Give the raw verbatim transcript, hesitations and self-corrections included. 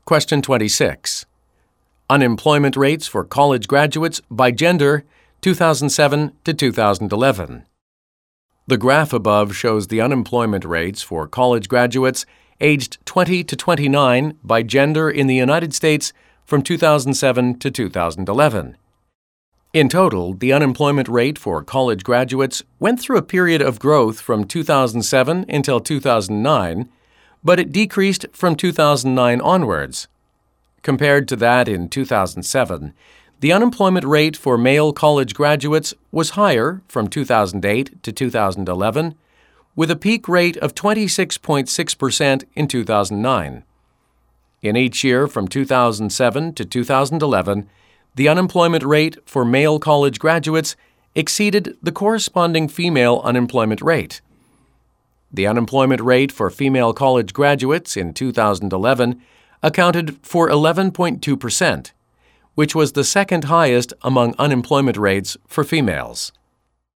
Question twenty-six. Unemployment rates for college graduates by gender, two thousand seven to two thousand eleven. The graph above shows the unemployment rates for college graduates aged twenty to twenty-nine by gender in the United States from two thousand seven to two thousand eleven. In total, the unemployment rate for college graduates went through a period of growth from two thousand seven until two thousand nine, but it decreased from two thousand nine onwards. Compared to that in two thousand seven, the unemployment rate for male college graduates was higher from two thousand eight to two thousand eleven, with a peak rate of twenty-six point six percent in two thousand nine. In each year from two thousand seven to two thousand eleven, the unemployment rate for male college graduates exceeded the corresponding female unemployment rate. The unemployment rate for female college graduates in two thousand eleven accounted for eleven point two percent, which was the second highest among unemployment rates for females.